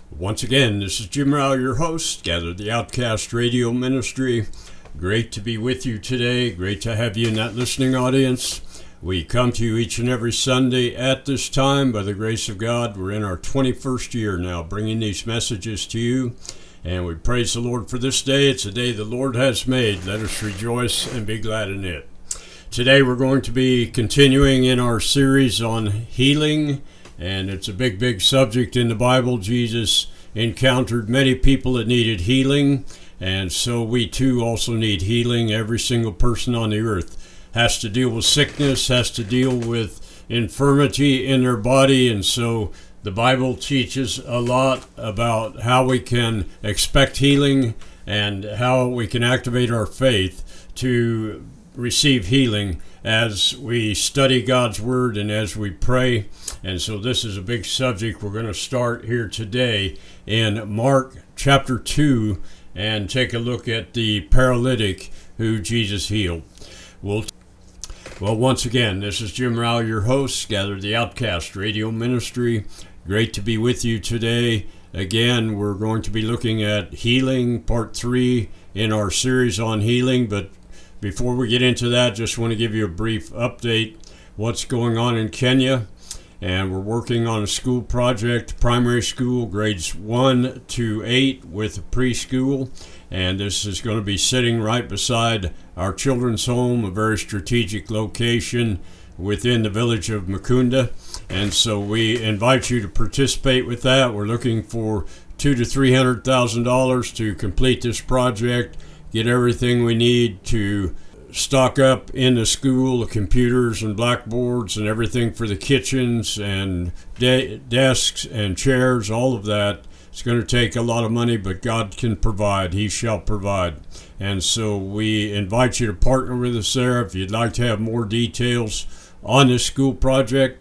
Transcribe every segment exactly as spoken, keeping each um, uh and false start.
Once again, this is Jim Rao, your host, Gather the Outcast Radio Ministry. Great to be with you today. Great to have you in that listening audience. We come to you each and every Sunday at this time. By the grace of God, we're in our twenty-first year now, bringing these messages to you. And we praise the Lord for this day. It's a day the Lord has made. Let us rejoice and be glad in it. Today we're going to be continuing in our series on healing. And it's a big, big subject in the Bible. Jesus encountered many people that needed healing. And so we too also need healing. Every single person on the earth has to deal with sickness, has to deal with infirmity in their body. And so the Bible teaches a lot about how we can expect healing and how we can activate our faith to receive healing as we study God's Word and as we pray. And so this is a big subject. We're going to start here today in Mark chapter two and take a look at the paralytic who Jesus healed. We'll Well, once again, this is Jim Rao, your host, Gather the Outcast Radio Ministry. Great to be with you today. Again, we're going to be looking at healing, part three in our series on healing. But before we get into that, just want to give you a brief update what's going on in Kenya. And we're working on a school project, primary school, grades one to eight with a preschool. And this is going to be sitting right beside our children's home, a very strategic location within the village of Mukunda. And so we invite you to participate with that. We're looking for two to three hundred thousand dollars to complete this project, get everything we need to stock up in the school, the computers and blackboards and everything for the kitchens and de- desks and chairs, all of that. It's going to take a lot of money, but God can provide. He shall provide. And so we invite you to partner with us there. If you'd like to have more details on this school project,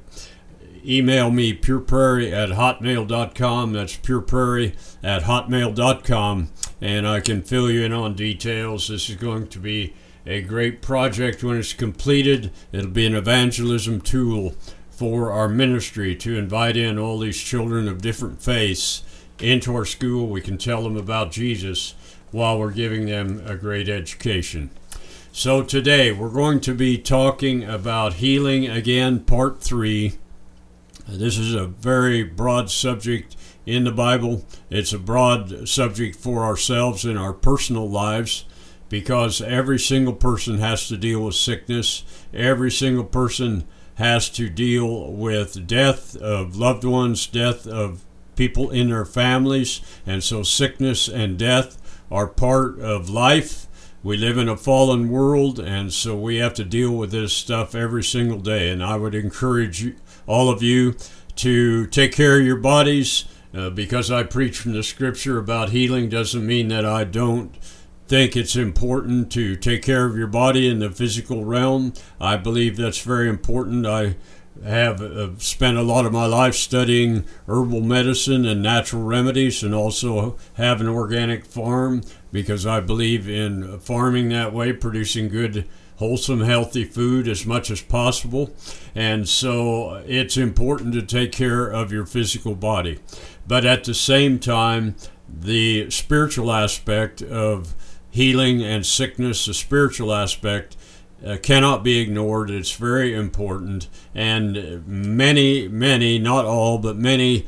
email me pureprairie at hotmail dot com. That's pureprairie at hotmail dot com, and I can fill you in on details. This is going to be a great project when it's completed. It'll be an evangelism tool for our ministry to invite in all these children of different faiths into our school. We can tell them about Jesus while we're giving them a great education. So today we're going to be talking about healing again, part three. This is a very broad subject in the Bible. It's a broad subject for ourselves in our personal lives, because every single person has to deal with sickness. Every single person has to deal with death of loved ones, death of people in their families. And so sickness and death are part of life. We live in a fallen world, and so we have to deal with this stuff every single day. And I would encourage you, all of you to take care of your bodies. Uh, because I preach from the scripture about healing doesn't mean that I don't think it's important to take care of your body in the physical realm. I believe that's very important. I have uh, spent a lot of my life studying herbal medicine and natural remedies, and also have an organic farm because I believe in farming that way, producing good, wholesome, healthy food as much as possible. And so it's important to take care of your physical body. But at the same time, the spiritual aspect of healing and sickness, the spiritual aspect, uh, cannot be ignored. It's very important. And many, many, not all, but many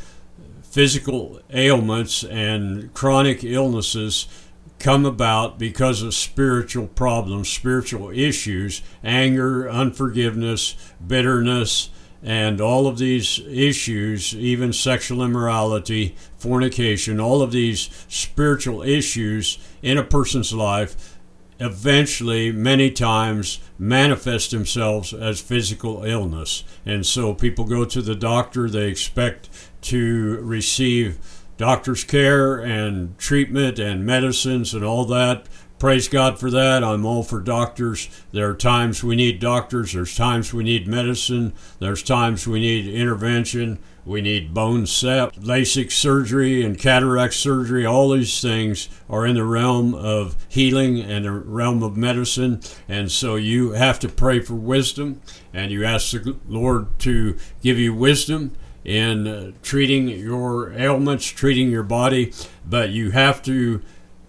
physical ailments and chronic illnesses come about because of spiritual problems, spiritual issues, anger, unforgiveness, bitterness, and all of these issues, even sexual immorality, fornication, all of these spiritual issues in a person's life eventually, many times, manifest themselves as physical illness. And so people go to the doctor, they expect to receive doctor's care and treatment and medicines and all that. Praise God for that. I'm all for doctors. There are times we need doctors. There's times we need medicine. There's times we need intervention. We need bone set, LASIK surgery and cataract surgery. All these things are in the realm of healing and the realm of medicine. And so you have to pray for wisdom, and you ask the Lord to give you wisdom in uh, treating your ailments, treating your body, but you have to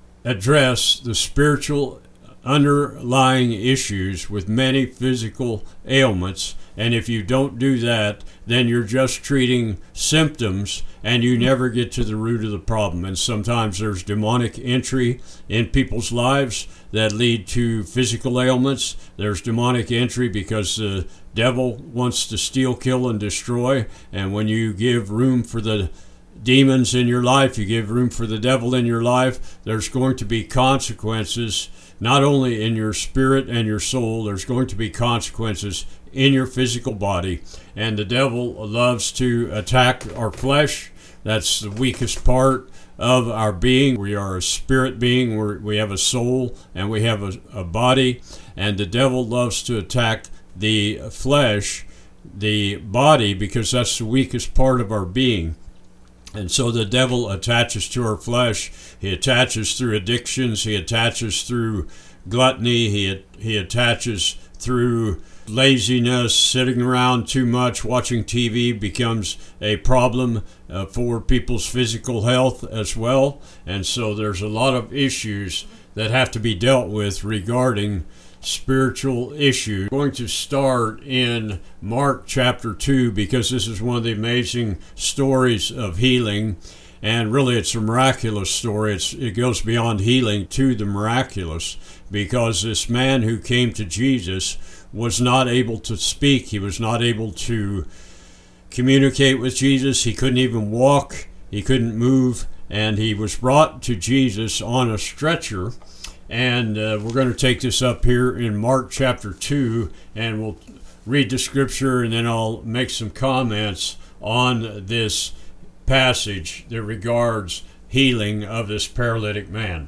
address the spiritual underlying issues with many physical ailments. And if you don't do that, then you're just treating symptoms and you never get to the root of the problem. And sometimes there's demonic entry in people's lives that lead to physical ailments. There's demonic entry because the devil wants to steal, kill, and destroy. And when you give room for the demons in your life, you give room for the devil in your life, there's going to be consequences, not only in your spirit and your soul, there's going to be consequences in your physical body. And the devil loves to attack our flesh. That's the weakest part of our being. We are a spirit being. We're, we have a soul and we have a, a body. And the devil loves to attack the flesh, the body, because that's the weakest part of our being. And so the devil attaches to our flesh. He attaches through addictions. He attaches through gluttony. He he attaches through laziness. Sitting around too much, watching T V becomes a problem uh, for people's physical health as well. And so there's a lot of issues that have to be dealt with regarding spiritual issue. I'm going to start in Mark chapter two because this is one of the amazing stories of healing, and really it's a miraculous story. It's, it goes beyond healing to the miraculous, because this man who came to Jesus was not able to speak. He was not able to communicate with Jesus. He couldn't even walk. He couldn't move, and he was brought to Jesus on a stretcher. And uh, we're going to take this up here in Mark chapter two, and we'll read the scripture, and then I'll make some comments on this passage that regards healing of this paralytic man.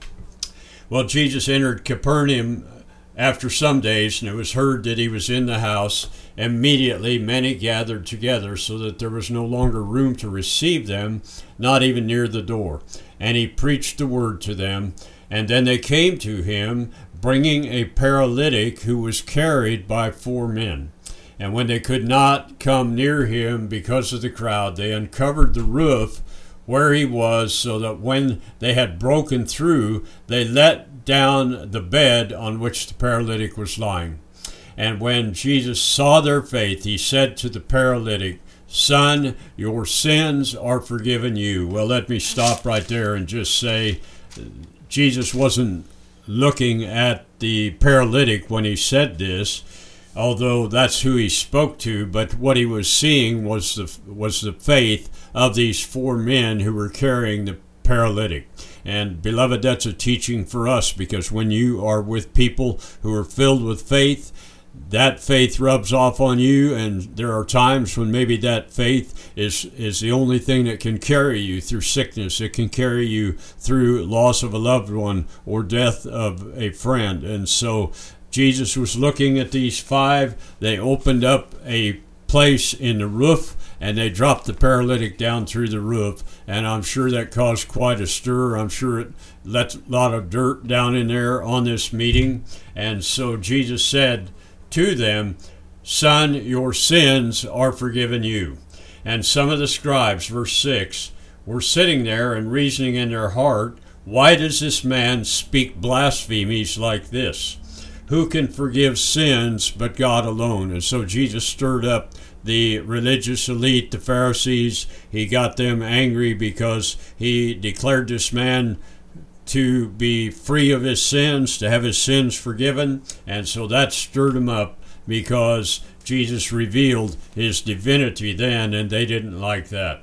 Well, Jesus entered Capernaum after some days, and it was heard that he was in the house. Immediately many gathered together, so that there was no longer room to receive them, not even near the door. And he preached the word to them. And then they came to him, bringing a paralytic who was carried by four men. And when they could not come near him because of the crowd, they uncovered the roof where he was, so that when they had broken through, they let down the bed on which the paralytic was lying. And when Jesus saw their faith, he said to the paralytic, "Son, your sins are forgiven you." Well, let me stop right there and just say, Jesus wasn't looking at the paralytic when he said this, although that's who he spoke to, but what he was seeing was the was the faith of these four men who were carrying the paralytic. And beloved, that's a teaching for us, because when you are with people who are filled with faith, that faith rubs off on you, and there are times when maybe that faith is, is the only thing that can carry you through sickness. It can carry you through loss of a loved one or death of a friend. And so Jesus was looking at these five. They opened up a place in the roof, and they dropped the paralytic down through the roof. And I'm sure that caused quite a stir. I'm sure it let a lot of dirt down in there on this meeting. And so Jesus said to them, "Son, your sins are forgiven you." And some of the scribes, verse six, were sitting there and reasoning in their heart, "Why does this man speak blasphemies like this? Who can forgive sins but God alone?" And so Jesus stirred up the religious elite, the Pharisees. He got them angry because he declared this man to be free of his sins, to have his sins forgiven. And so that stirred him up, because Jesus revealed his divinity then, and they didn't like that.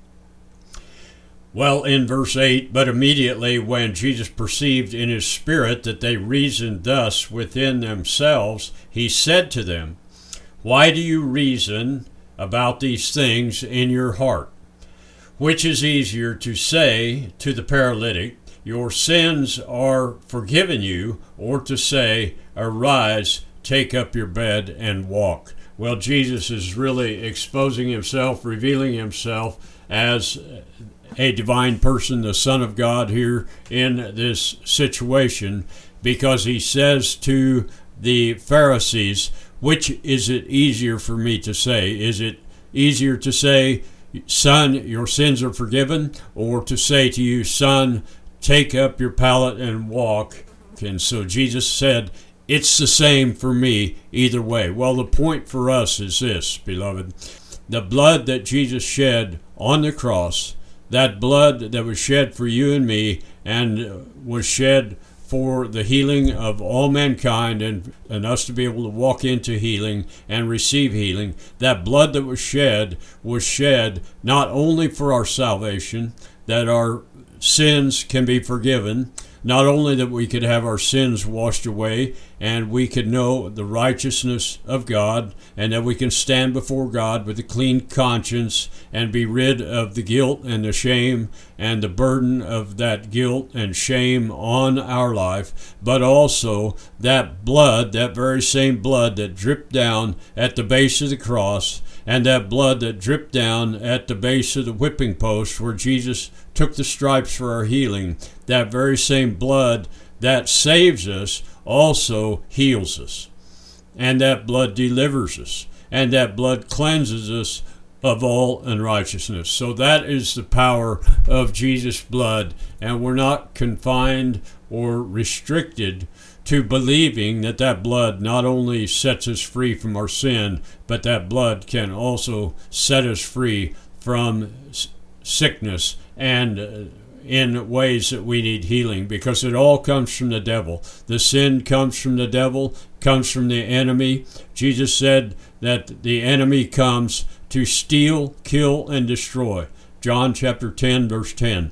Well, in verse eight, but immediately when Jesus perceived in his spirit that they reasoned thus within themselves, he said to them, "Why do you reason about these things in your heart? Which is easier to say to the paralytic, 'Your sins are forgiven you,' or to say, 'Arise, take up your bed and walk'?" Well, Jesus is really exposing himself, revealing himself as a divine person, the Son of God, here in this situation, because he says to the Pharisees, "Which is it easier for me to say? Is it easier to say, son, your sins are forgiven, or to say to you, son, take up your pallet and walk. And so Jesus said, it's the same for me either way. Well, the point for us is this, beloved. The blood that Jesus shed on the cross, that blood that was shed for you and me, and was shed for the healing of all mankind, and, and us to be able to walk into healing and receive healing, that blood that was shed was shed not only for our salvation, that our sins can be forgiven, not only that we could have our sins washed away and we could know the righteousness of God, and that we can stand before God with a clean conscience and be rid of the guilt and the shame and the burden of that guilt and shame on our life, but also that blood, that very same blood that dripped down at the base of the cross, and that blood that dripped down at the base of the whipping post where Jesus took the stripes for our healing, that very same blood that saves us also heals us. And that blood delivers us. And that blood cleanses us of all unrighteousness. So that is the power of Jesus' blood. And we're not confined or restricted to believing that that blood not only sets us free from our sin, but that blood can also set us free from sickness and uh, in ways that we need healing, because it all comes from the devil. The sin comes from the devil, comes from the enemy. Jesus said that the enemy comes to steal, kill, and destroy. John chapter ten, verse ten.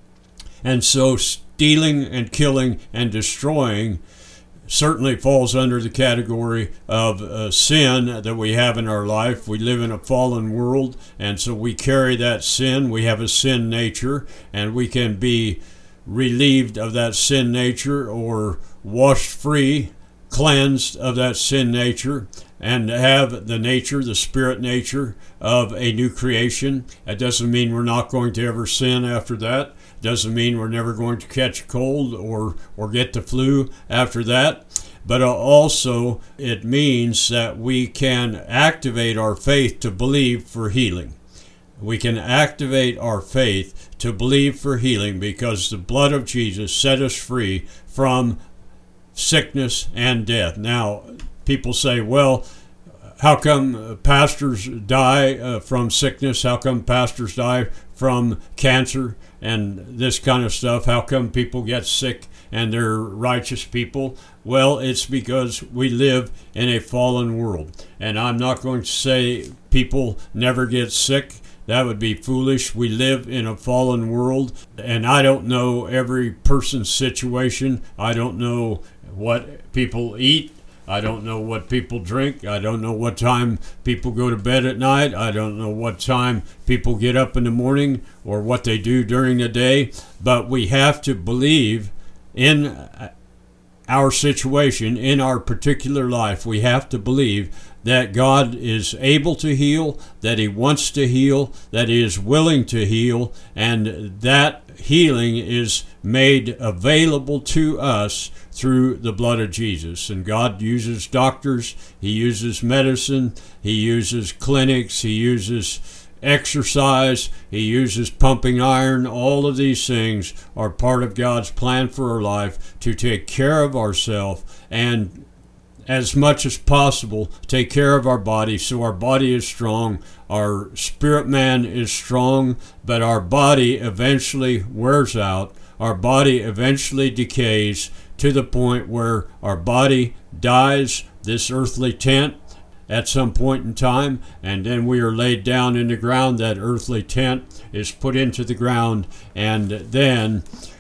And so stealing and killing and destroying certainly falls under the category of uh, sin that we have in our life. We live in a fallen world, and so we carry that sin. We have a sin nature, and we can be relieved of that sin nature or washed free, cleansed of that sin nature, and have the nature, the spirit nature of a new creation. That doesn't mean we're not going to ever sin after that. Doesn't mean we're never going to catch a cold or, or get the flu after that. But also it means that we can activate our faith to believe for healing. We can activate our faith to believe for healing because the blood of Jesus set us free from sickness and death. Now, people say, well, how come pastors die uh, from sickness? How come pastors die from cancer and this kind of stuff? How come people get sick and they're righteous people? Well, it's because we live in a fallen world. And I'm not going to say people never get sick. That would be foolish. We live in a fallen world, and I don't know every person's situation. I don't know what people eat. I don't know what people drink. I don't know what time people go to bed at night. I don't know what time people get up in the morning or what they do during the day. But we have to believe in our situation, in our particular life. We have to believe that God is able to heal, that He wants to heal, that He is willing to heal, and that healing is made available to us through the blood of Jesus. And God uses doctors, He uses medicine, He uses clinics, He uses exercise, He uses pumping iron. All of these things are part of God's plan for our life to take care of ourselves and as much as possible take care of our body so our body is strong, our spirit man is strong, but our body eventually wears out. Our body eventually decays to the point where our body dies, this earthly tent, at some point in time, and then we are laid down in the ground. That earthly tent is put into the ground, and then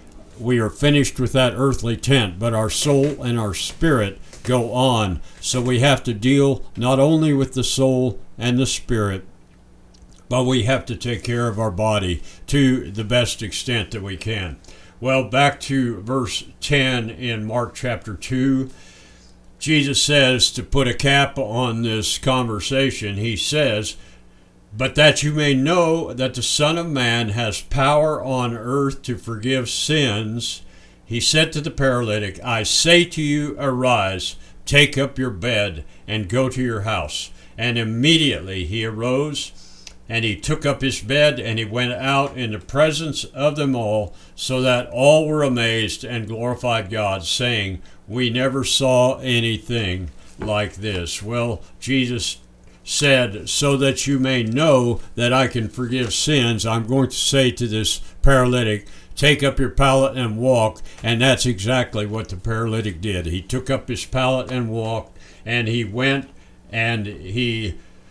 we are finished with that earthly tent, but our soul and our spirit go on. So we have to deal not only with the soul and the spirit, but we have to take care of our body to the best extent that we can. Well, back to verse ten in Mark chapter two. Jesus says, to put a cap on this conversation, He says, but that you may know that the Son of Man has power on earth to forgive sins, He said to the paralytic, I say to you, arise, take up your bed, and go to your house. And immediately he arose And he took up his bed, and he went out in the presence of them all, so that all were amazed and glorified God, saying, "We never saw anything like this." Well, Jesus said, so that you may know that I can forgive sins, I'm going to say to this paralytic, take up your pallet and walk. And that's exactly what the paralytic did. He took up his pallet and walked, and he went and he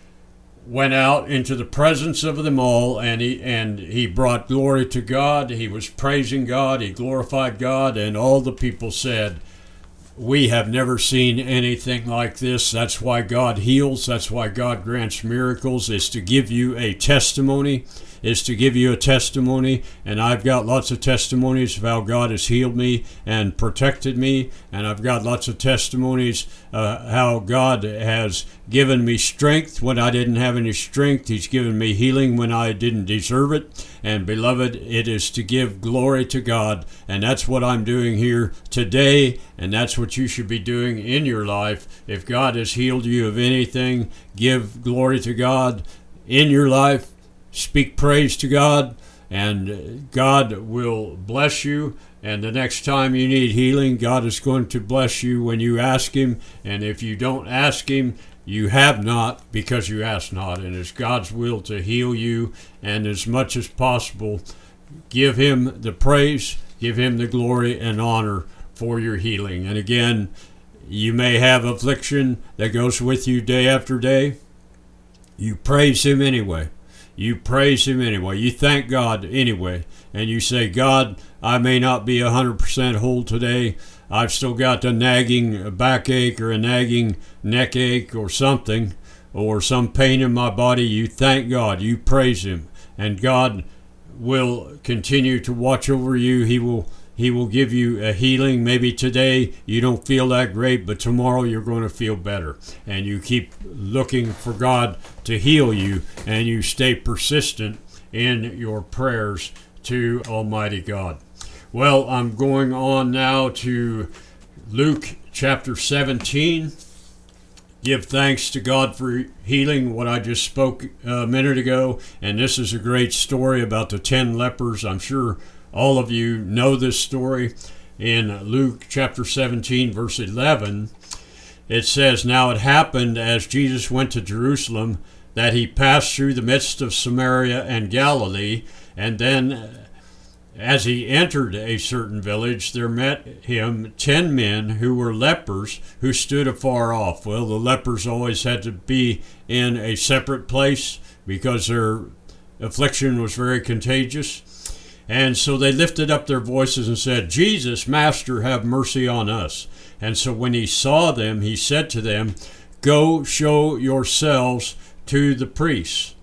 went out into the presence of them all, and he and he brought glory to God. He was praising God, he glorified God, and all the people said, we have never seen anything like this. That's why God heals. That's why God grants miracles, is to give you a testimony, is to give you a testimony. And I've got lots of testimonies of how God has healed me and protected me. And I've got lots of testimonies uh, how God has given me strength when I didn't have any strength. He's given me healing when I didn't deserve it. And beloved, it is to give glory to God. And that's what I'm doing here today. And that's what you should be doing in your life. If God has healed you of anything, give glory to God in your life. Speak praise to God, and God will bless you. And the next time you need healing, God is going to bless you when you ask Him. And if you don't ask Him, you have not, because you ask not. And it's God's will to heal you. And as much as possible, give Him the praise, give Him the glory and honor for your healing. And again, you may have affliction that goes with you day after day. You praise Him anyway. You praise Him anyway. You thank God anyway. And you say, God, I may not be one hundred percent whole today. I've still got a nagging backache or a nagging neck ache or something, or some pain in my body. You thank God. You praise Him. And God will continue to watch over you. He will He will give you a healing. Maybe today you don't feel that great, but tomorrow you're going to feel better. And you keep looking for God to heal you, and you stay persistent in your prayers to Almighty God. Well, I'm going on now to Luke chapter seventeen. Give thanks to God for healing, what I just spoke a minute ago. And this is a great story about the ten lepers. I'm sure all of you know this story. In Luke chapter seventeen, verse eleven, it says, "Now it happened as Jesus went to Jerusalem that he passed through the midst of Samaria and Galilee, and then as he entered a certain village, there met him ten men who were lepers, who stood afar off." Well, the lepers always had to be in a separate place because their affliction was very contagious. And so they lifted up their voices and said, "Jesus, Master, have mercy on us." And so when he saw them, he said to them, "Go show yourselves to the priests."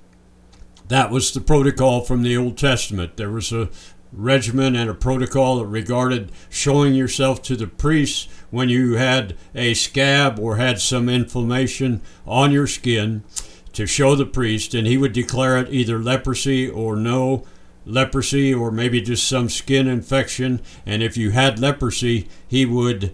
That was the protocol from the Old Testament. There was a regimen and a protocol that regarded showing yourself to the priests when you had a scab or had some inflammation on your skin, to show the priest, and he would declare it either leprosy or no leprosy, or maybe just some skin infection. And if you had leprosy, he would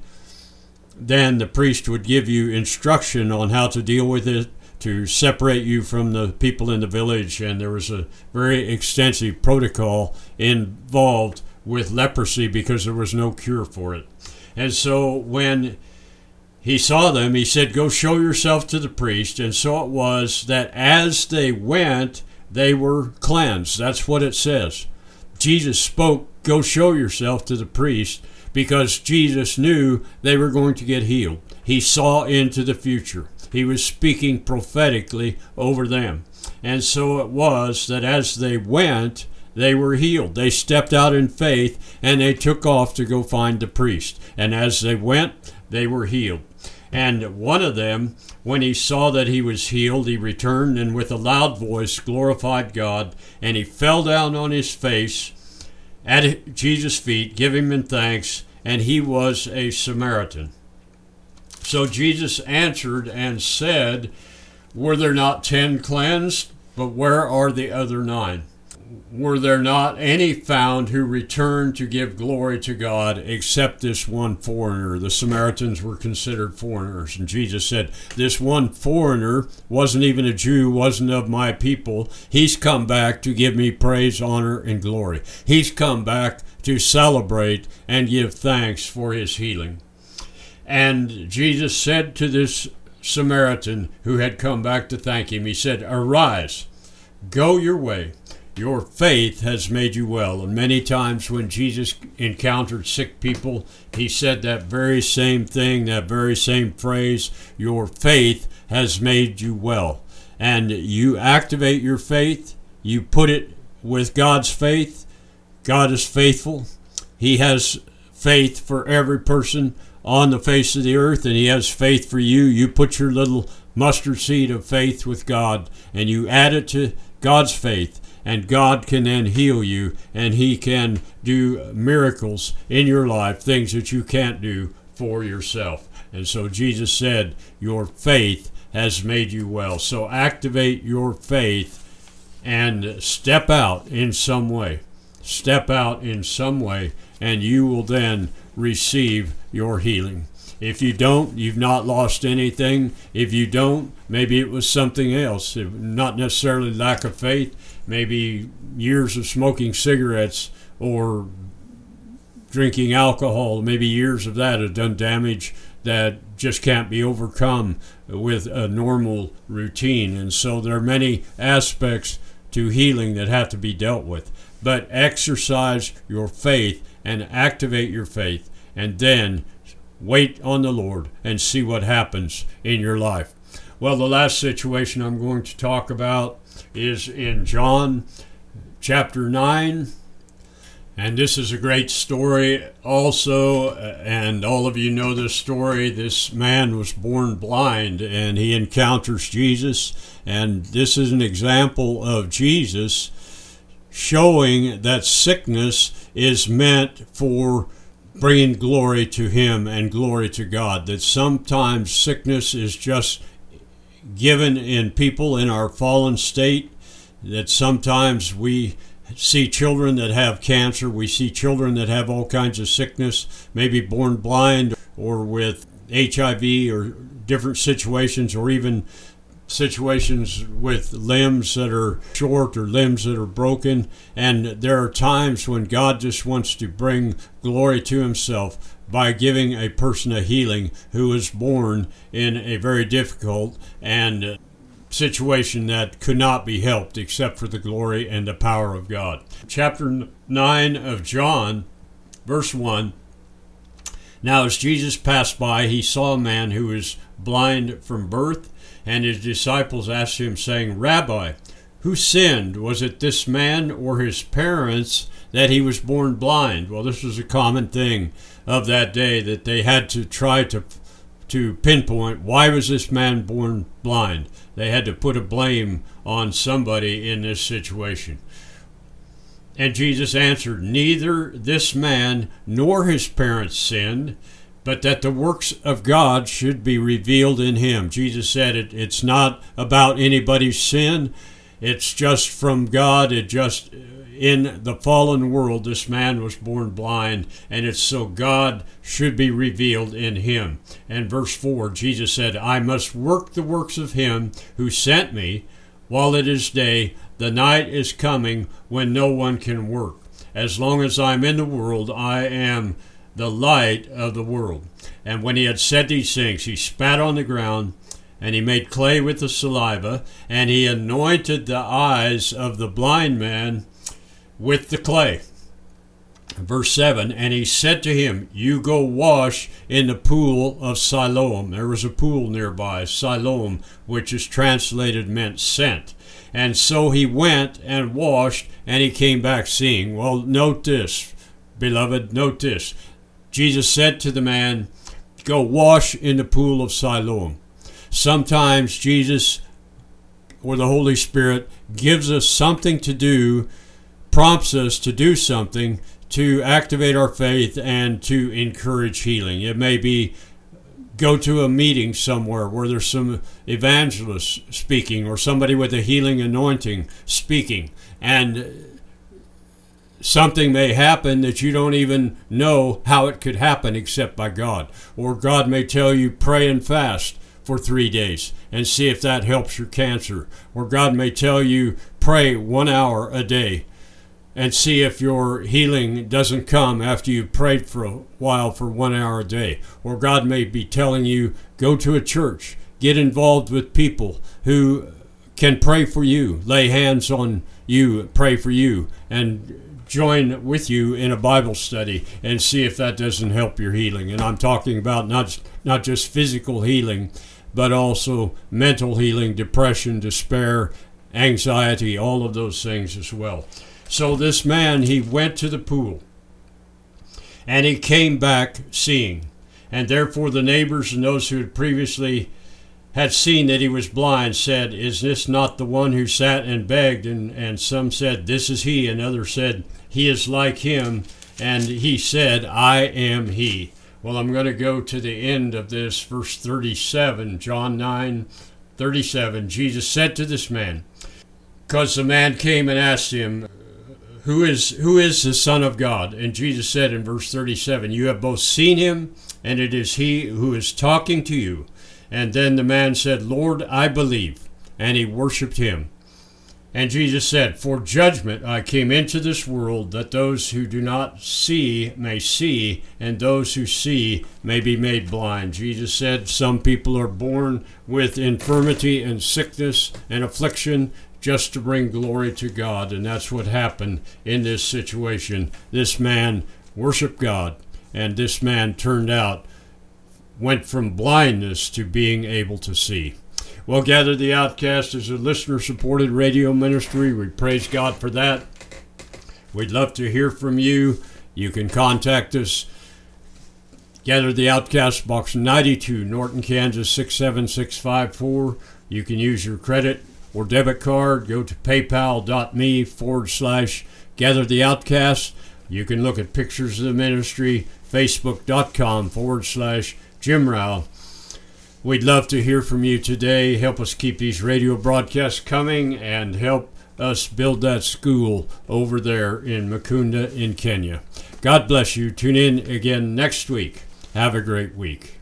then the priest would give you instruction on how to deal with it, to separate you from the people in the village. And there was a very extensive protocol involved with leprosy because there was no cure for it. And so when he saw them, he said, "Go show yourself to the priest." And so it was that as they went, they were cleansed. That's what it says. Jesus spoke, "Go show yourself to the priest," because Jesus knew they were going to get healed. He saw into the future. He was speaking prophetically over them. And so it was that as they went, they were healed. They stepped out in faith, and they took off to go find the priest. And as they went, they were healed. And one of them, when he saw that he was healed, he returned and with a loud voice glorified God, and he fell down on his face at Jesus' feet, giving him thanks, and he was a Samaritan. So Jesus answered and said, "Were there not ten cleansed? But where are the other nine?" were there not any found who returned to give glory to God except this one foreigner? The Samaritans were considered foreigners. And Jesus said, this one foreigner wasn't even a Jew, wasn't of my people. He's come back to give me praise, honor, and glory. He's come back to celebrate and give thanks for his healing. And Jesus said to this Samaritan who had come back to thank him, he said, arise, go your way. Your faith has made you well. And many times when Jesus encountered sick people, he said that very same thing, that very same phrase, your faith has made you well. And you activate your faith, you put it with God's faith. God is faithful. He has faith for every person on the face of the earth, and he has faith for you. You put your little mustard seed of faith with God, and you add it to God's faith, and God can then heal you, and he can do miracles in your life, things that you can't do for yourself. And so Jesus said, your faith has made you well. So activate your faith and step out in some way. Step out in some way, and you will then receive your healing. If you don't, you've not lost anything. If you don't, maybe it was something else. Not necessarily lack of faith, maybe years of smoking cigarettes or drinking alcohol. Maybe years of that have done damage that just can't be overcome with a normal routine. And so there are many aspects to healing that have to be dealt with. But exercise your faith and activate your faith, and then wait on the Lord and see what happens in your life. Well, the last situation I'm going to talk about is in John chapter nine. And this is a great story also, and all of you know this story. This man was born blind, and he encounters Jesus. And this is an example of Jesus showing that sickness is meant for bringing glory to him and glory to God. That sometimes sickness is just given in people in our fallen state. That sometimes we see children that have cancer. We see children that have all kinds of sickness, maybe born blind or with H I V or different situations, or even situations with limbs that are short or limbs that are broken. And there are times when God just wants to bring glory to himself by giving a person a healing who was born in a very difficult and situation that could not be helped except for the glory and the power of God. Chapter nine of John, verse one. Now as Jesus passed by, he saw a man who was blind from birth, and his disciples asked him, saying, Rabbi, who sinned? Was it this man or his parents that he was born blind? Well, this was a common thing of that day, that they had to try to to pinpoint, why was this man born blind? They had to put a blame on somebody in this situation. And Jesus answered, neither this man nor his parents sinned, but that the works of God should be revealed in him. Jesus said it, it's not about anybody's sin. It's just from God. It just, in the fallen world, this man was born blind, and it's so God should be revealed in him. And verse four, Jesus said, I must work the works of him who sent me while it is day. The night is coming when no one can work. As long as I'm in the world, I am the light of the world. And when he had said these things, he spat on the ground, and he made clay with the saliva, and he anointed the eyes of the blind man with the clay. Verse seven, and he said to him, you go wash in the pool of Siloam. There was a pool nearby, Siloam, which is translated meant sent. And so he went and washed, and he came back seeing. Well, note this, beloved, note this. Jesus said to the man, go wash in the pool of Siloam. Sometimes Jesus or the Holy Spirit gives us something to do, prompts us to do something to activate our faith and to encourage healing. It may be go to a meeting somewhere where there's some evangelist speaking or somebody with a healing anointing speaking, and something may happen that you don't even know how it could happen except by God. Or God may tell you, pray and fast for three days and see if that helps your cancer. Or God may tell you, pray one hour a day and see if your healing doesn't come after you've prayed for a while for one hour a day. Or God may be telling you, go to a church, get involved with people who can pray for you, lay hands on you, pray for you, and join with you in a Bible study and see if that doesn't help your healing. And I'm talking about not not just physical healing, but also mental healing, depression, despair, anxiety, all of those things as well. So this man, he went to the pool, and he came back seeing. And therefore the neighbors and those who had previously had seen that he was blind said, is this not the one who sat and begged? And, and some said, this is he. And others said, he is like him. And he said, I am he. Well, I'm going to go to the end of this, verse thirty-seven, John nine thirty-seven. Jesus said to this man, because the man came and asked him, Who is who is the Son of God? And Jesus said in verse thirty-seven, you have both seen him, and it is he who is talking to you. And then the man said, Lord, I believe. And he worshipped him. And Jesus said, for judgment I came into this world, that those who do not see may see, and those who see may be made blind. Jesus said some people are born with infirmity and sickness and affliction, just to bring glory to God. And that's what happened in this situation. This man worshiped God, and this man turned out, went from blindness to being able to see. Well, Gather the Outcast is a listener-supported radio ministry. We praise God for that. We'd love to hear from you. You can contact us. Gather the Outcast, Box ninety-two, Norton, Kansas, six seven six five four. You can use your credit or debit card. Go to paypal.me forward slash Gather the Outcast. You can look at pictures of the ministry, facebook.com forward slash Jim Rao. We'd love to hear from you today. Help us keep these radio broadcasts coming and help us build that school over there in Mukunda in Kenya. God bless you. Tune in again next week. Have a great week.